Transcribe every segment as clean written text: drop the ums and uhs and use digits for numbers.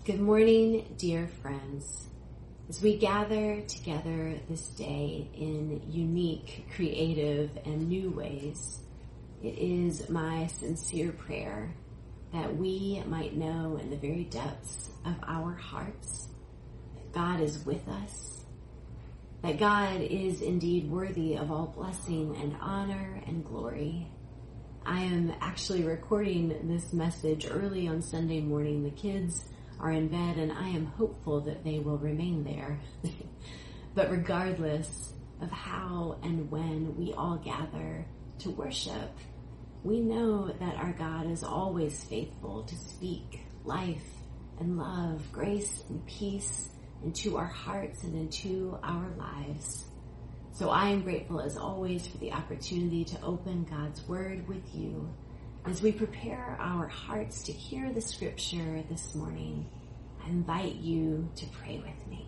Good morning, dear friends. As we gather together this day in unique, creative, and new ways, it is my sincere prayer that we might know in the very depths of our hearts that God is with us, that God is indeed worthy of all blessing and honor and glory. I am actually recording this message early on Sunday morning. The kids are in bed, and I am hopeful that they will remain there. But regardless of how and when we all gather to worship, we know that our God is always faithful to speak life and love, grace and peace into our hearts and into our lives. So I am grateful as always for the opportunity to open God's Word with you as we prepare our hearts to hear the scripture this morning. I invite you to pray with me.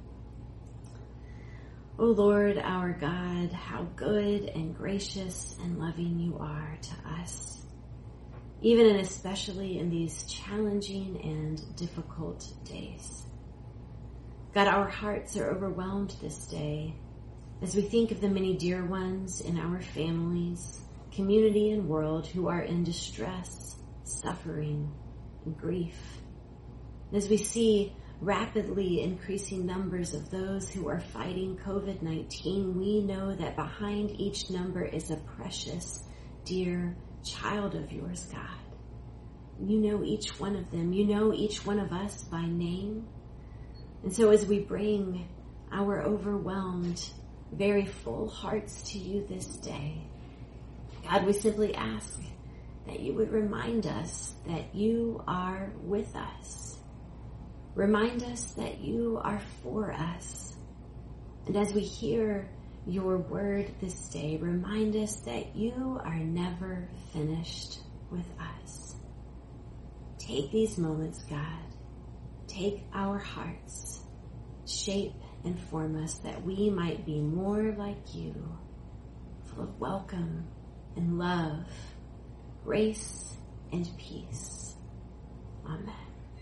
O Lord, our God, how good and gracious and loving you are to us, even and especially in these challenging and difficult days. God, our hearts are overwhelmed this day as we think of the many dear ones in our families, community, and world who are in distress, suffering, and grief. As we see rapidly increasing numbers of those who are fighting COVID-19, we know that behind each number is a precious, dear child of yours, God. You know each one of them. You know each one of us by name. And so as we bring our overwhelmed, very full hearts to you this day, God, we simply ask that you would remind us that you are with us. Remind us that you are for us. And as we hear your word this day, remind us that you are never finished with us. Take these moments, God. Take our hearts. Shape and form us that we might be more like you, full of welcome and love, grace and peace. Amen.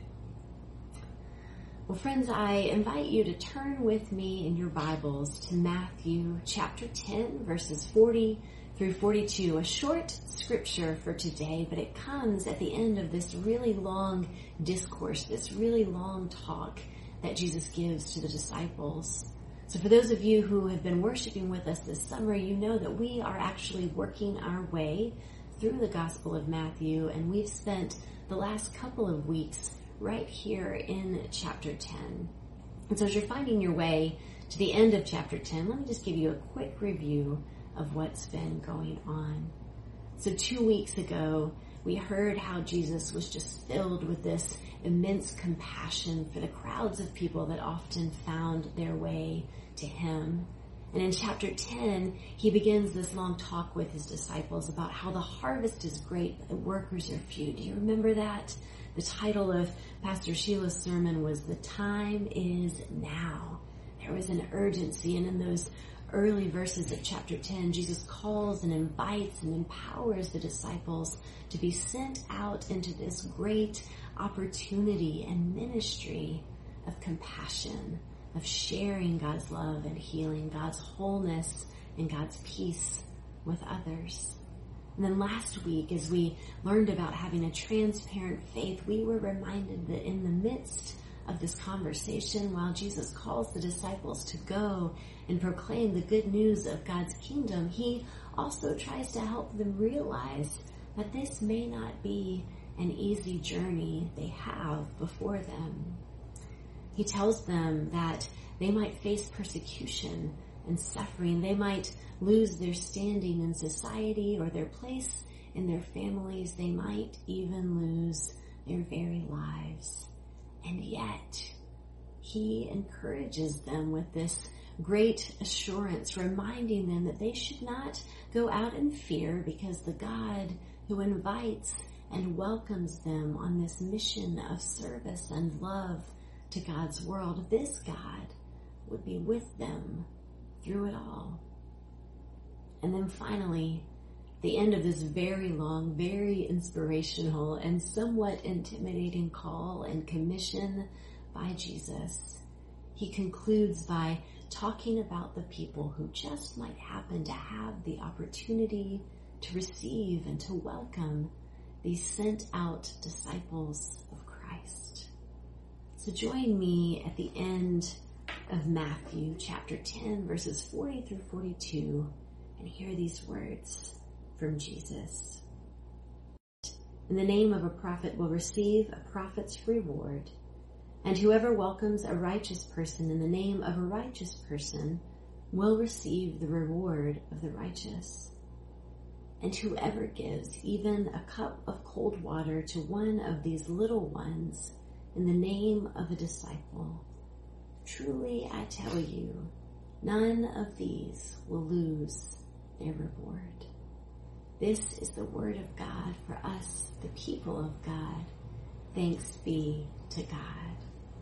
Well, friends, I invite you to turn with me in your Bibles to Matthew chapter 10, verses 40 through 42, a short scripture for today, but it comes at the end of this really long discourse, this really long talk that Jesus gives to the disciples. So for those of you who have been worshiping with us this summer, you know that we are actually working our way through the Gospel of Matthew, and we've spent the last couple of weeks right here in chapter 10. And so as you're finding your way to the end of chapter 10, let me just give you a quick review of what's been going on. So 2 weeks ago, we heard how Jesus was just filled with this immense compassion for the crowds of people that often found their way to him. And in chapter 10, he begins this long talk with his disciples about how the harvest is great, but the workers are few. Do you remember that? The title of Pastor Sheila's sermon was "The Time is Now." There was an urgency, and in those early verses of chapter 10, Jesus calls and invites and empowers the disciples to be sent out into this great opportunity and ministry of compassion, of sharing God's love and healing, God's wholeness and God's peace with others. And then last week, as we learned about having a transparent faith, we were reminded that in the midst of this conversation, while Jesus calls the disciples to go and proclaim the good news of God's kingdom, he also tries to help them realize that this may not be an easy journey they have before them. He tells them that they might face persecution and suffering. They might lose their standing in society or their place in their families. They might even lose their very lives. And yet, he encourages them with this great assurance, reminding them that they should not go out in fear because the God who invites and welcomes them on this mission of service and love to God's world, this God would be with them through it all. And then finally, the end of this very long, very inspirational, and somewhat intimidating call and commission by Jesus, he concludes by talking about the people who just might happen to have the opportunity to receive and to welcome these sent out disciples of Christ. So join me at the end of Matthew chapter 10, verses 40 through 42, and hear these words from Jesus. "In the name of a prophet will receive a prophet's reward, and whoever welcomes a righteous person in the name of a righteous person will receive the reward of the righteous. And whoever gives even a cup of cold water to one of these little ones in the name of a disciple, truly I tell you, none of these will lose their reward." This is the word of God for us, the people of God. Thanks be to God.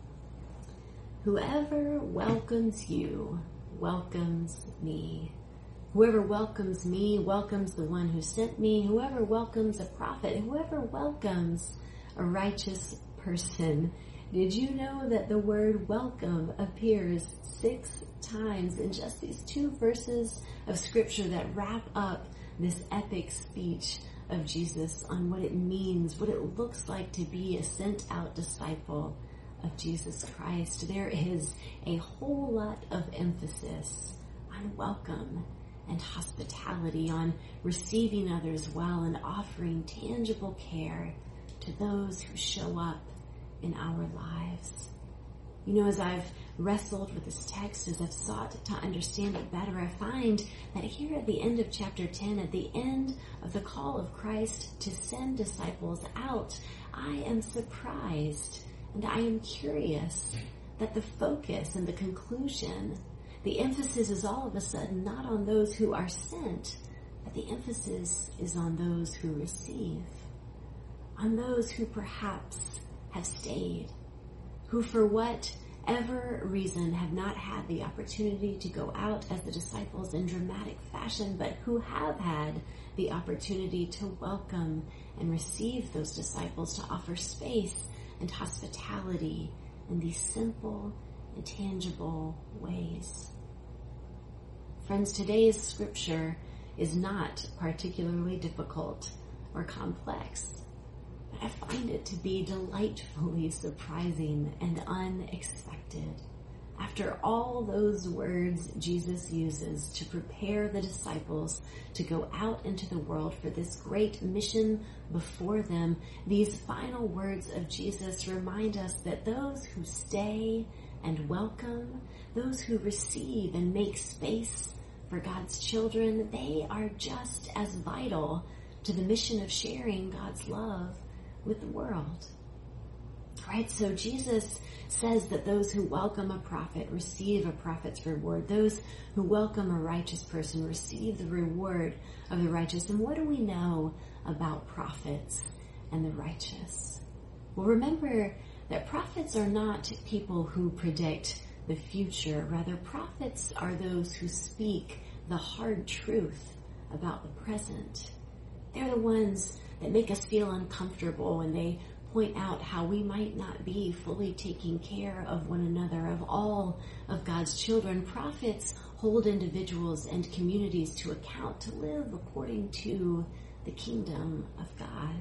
Whoever welcomes you welcomes me. Whoever welcomes me welcomes the one who sent me. Whoever welcomes a prophet, whoever welcomes a righteous person. Did you know that the word welcome appears 6 times in just these 2 verses of scripture that wrap up this epic speech of Jesus on what it means, what it looks like to be a sent out disciple of Jesus Christ? There is a whole lot of emphasis on welcome and hospitality, on receiving others well and offering tangible care to those who show up in our lives. You know, as I've wrestled with this text, as I've sought to understand it better, I find that here at the end of chapter 10, at the end of the call of Christ to send disciples out, I am surprised and I am curious that the focus and the conclusion, the emphasis is all of a sudden not on those who are sent, but the emphasis is on those who receive, on those who perhaps have stayed, who for whatever reason have not had the opportunity to go out as the disciples in dramatic fashion, but who have had the opportunity to welcome and receive those disciples, to offer space and hospitality in these simple and tangible ways. Friends, today's scripture is not particularly difficult or complex, but I find it to be delightfully surprising and unexpected. After all those words Jesus uses to prepare the disciples to go out into the world for this great mission before them, these final words of Jesus remind us that those who stay and welcome, those who receive and make space for God's children, they are just as vital to the mission of sharing God's love with the world. Right? So Jesus says that those who welcome a prophet receive a prophet's reward. Those who welcome a righteous person receive the reward of the righteous. And what do we know about prophets and the righteous? Well, remember that prophets are not people who predict the future. Rather, prophets are those who speak the hard truth about the present. They're the ones that make us feel uncomfortable when they point out how we might not be fully taking care of one another, of all of God's children. Prophets hold individuals and communities to account to live according to the kingdom of God.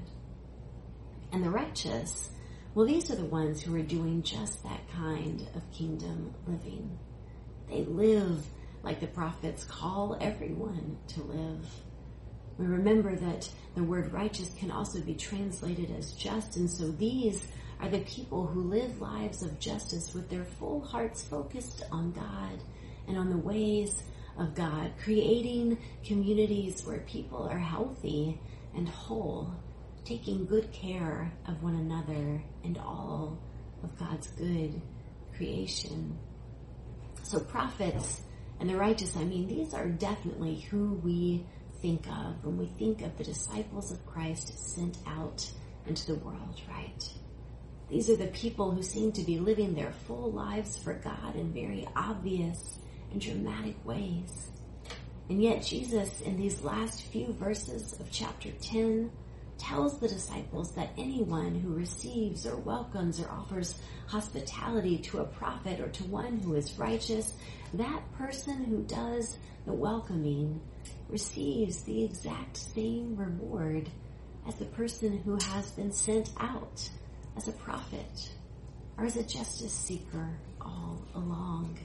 And the righteous, well, these are the ones who are doing just that kind of kingdom living. They live like the prophets call everyone to live. We remember that the word righteous can also be translated as just, and so these are the people who live lives of justice with their full hearts focused on God and on the ways of God, creating communities where people are healthy and whole, taking good care of one another and all of God's good creation. So prophets and the righteous, these are definitely who we think of when we think of the disciples of Christ sent out into the world, right? These are the people who seem to be living their full lives for God in very obvious and dramatic ways. And yet Jesus, in these last few verses of chapter 10, tells the disciples that anyone who receives or welcomes or offers hospitality to a prophet or to one who is righteous, that person who does the welcoming receives the exact same reward as the person who has been sent out as a prophet or as a justice seeker all along.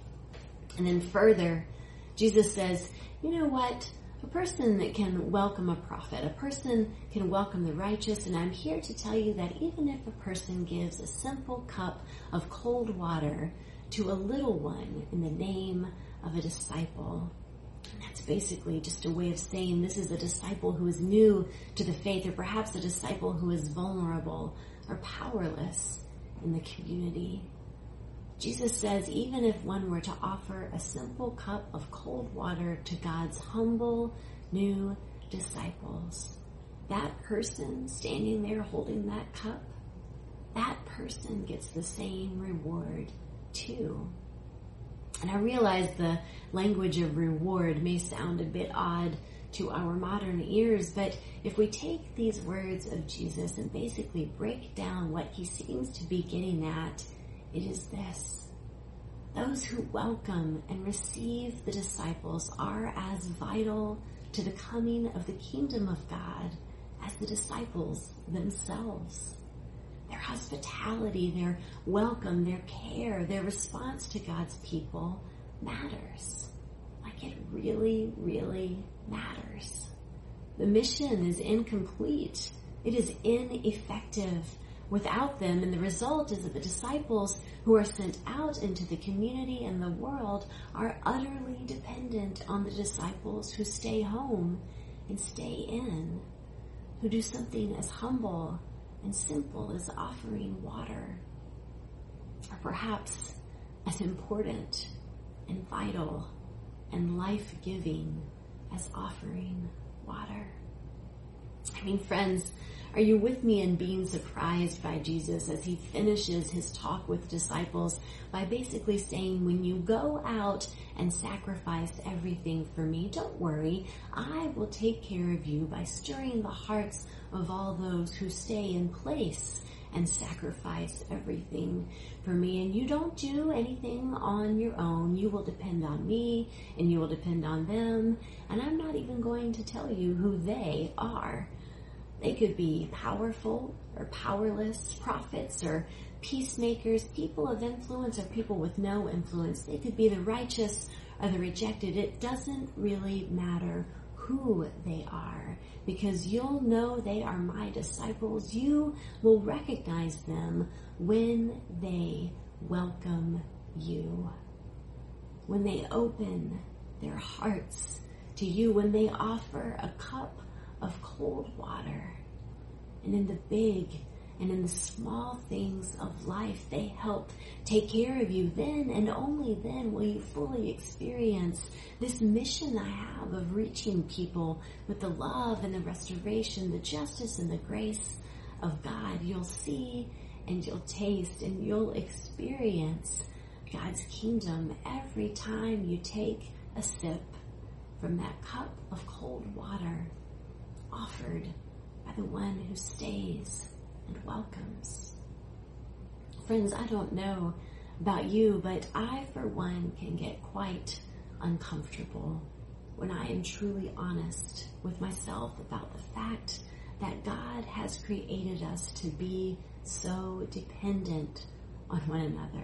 And then further, Jesus says, you know what? A person that can welcome a prophet, a person can welcome the righteous, and I'm here to tell you that even if a person gives a simple cup of cold water to a little one in the name of a disciple, and that's basically just a way of saying this is a disciple who is new to the faith, or perhaps a disciple who is vulnerable or powerless in the community. Jesus says even if one were to offer a simple cup of cold water to God's humble new disciples, that person standing there holding that cup, that person gets the same reward too. And I realize the language of reward may sound a bit odd to our modern ears, but if we take these words of Jesus and basically break down what he seems to be getting at, it is this: those who welcome and receive the disciples are as vital to the coming of the kingdom of God as the disciples themselves. Their hospitality, their welcome, their care, their response to God's people matters. Like it really, really matters. The mission is incomplete. It is ineffective without them, and the result is that the disciples who are sent out into the community and the world are utterly dependent on the disciples who stay home and stay in, who do something as humble and simple as offering water, or perhaps as important and vital and life-giving as offering water. I mean, friends, are you with me in being surprised by Jesus as he finishes his talk with disciples by basically saying, when you go out and sacrifice everything for me, don't worry, I will take care of you by stirring the hearts of all those who stay in place and sacrifice everything for me. And you don't do anything on your own. You will depend on me and you will depend on them. And I'm not even going to tell you who they are. They could be powerful or powerless, prophets or peacemakers, people of influence or people with no influence. They could be the righteous or the rejected. It doesn't really matter who they are, because you'll know they are my disciples. You will recognize them when they welcome you, when they open their hearts to you, when they offer a cup of cold water. And in the big and in the small things of life, they help take care of you. Then and only then will you fully experience this mission I have of reaching people with the love and the restoration, the justice and the grace of God. You'll see and you'll taste and you'll experience God's kingdom every time you take a sip from that cup of cold water offered by the one who stays and welcomes. Friends, I don't know about you, but I, for one, can get quite uncomfortable when I am truly honest with myself about the fact that God has created us to be so dependent on one another.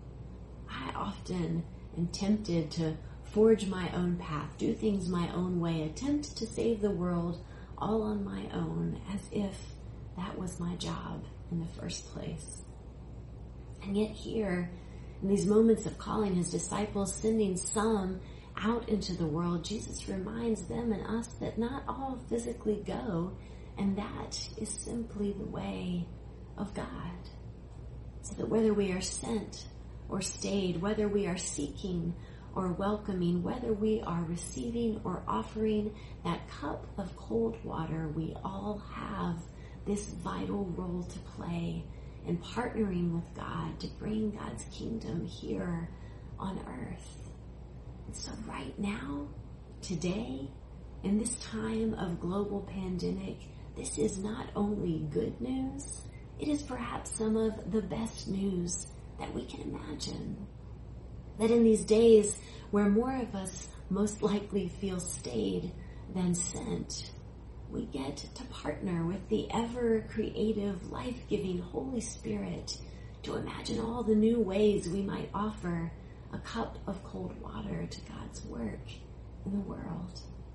I often am tempted to forge my own path, do things my own way, attempt to save the world all on my own, as if that was my job in the first place. And yet here, in these moments of calling his disciples, sending some out into the world, Jesus reminds them and us that not all physically go, and that is simply the way of God. So that whether we are sent or stayed, whether we are seeking or welcoming, whether we are receiving or offering that cup of cold water, we all have this vital role to play in partnering with God to bring God's kingdom here on earth. And so right now, Today, in this time of global pandemic, this is not only good news, it is perhaps some of the best news that we can imagine. That in these days where more of us most likely feel stayed than sent, we get to partner with the ever-creative, life-giving Holy Spirit to imagine all the new ways we might offer a cup of cold water to God's work in the world.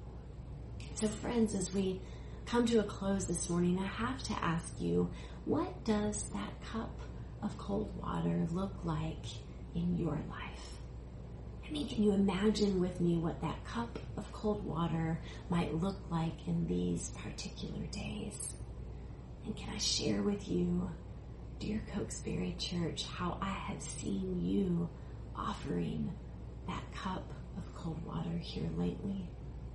So friends, as we come to a close this morning, I have to ask you, what does that cup of cold water look like in your life? I mean, can you imagine with me what that cup of cold water might look like in these particular days? And can I share with you, dear Cokesbury Church, how I have seen you offering that cup of cold water here lately?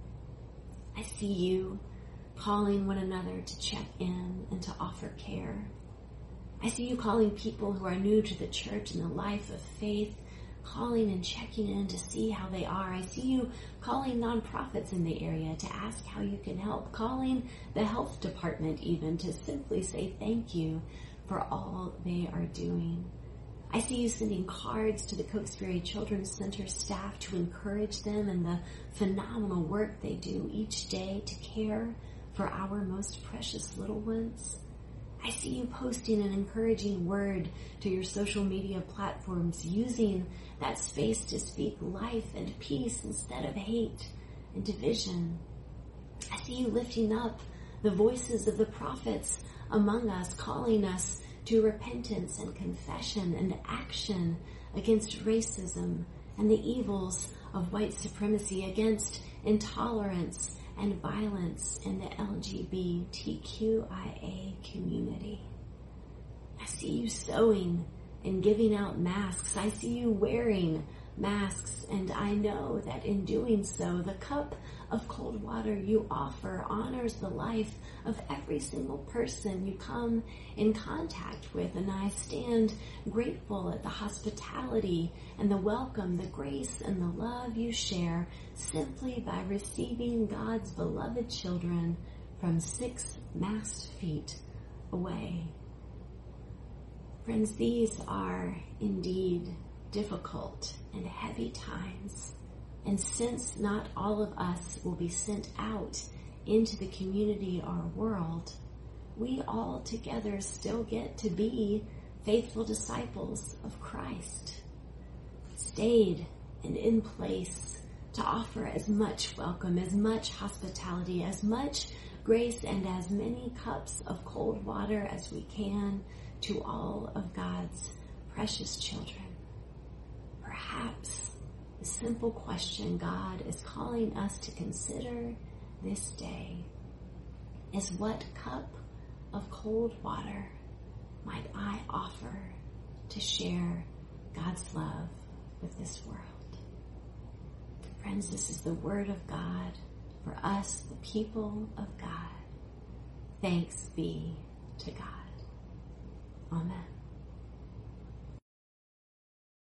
I see you calling one another to check in and to offer care. I see you calling people who are new to the church and the life of faith, calling and checking in to see how they are. I see you calling nonprofits in the area to ask how you can help, calling the health department even to simply say thank you for all they are doing. I see you sending cards to the Cokesbury Children's Center staff to encourage them in the phenomenal work they do each day to care for our most precious little ones. I see you posting an encouraging word to your social media platforms, using that space to speak life and peace instead of hate and division. I see you lifting up the voices of the prophets among us, calling us to repentance and confession and action against racism and the evils of white supremacy, against intolerance and violence in the LGBTQIA community. I see you sewing and giving out masks. I see you wearing masks, and I know that in doing so, the cup of cold water you offer honors the life of every single person you come in contact with, and I stand grateful at the hospitality and the welcome, the grace and the love you share simply by receiving God's beloved children from 6 masked feet away. Friends, these are indeed difficult and heavy times. And since not all of us will be sent out into the community or world, we all together still get to be faithful disciples of Christ, stayed and in place to offer as much welcome, as much hospitality, as much grace, and as many cups of cold water as we can to all of God's precious children. Perhaps the simple question God is calling us to consider this day is, what cup of cold water might I offer to share God's love with this world? Friends, this is the word of God for us, the people of God. Thanks be to God. Amen.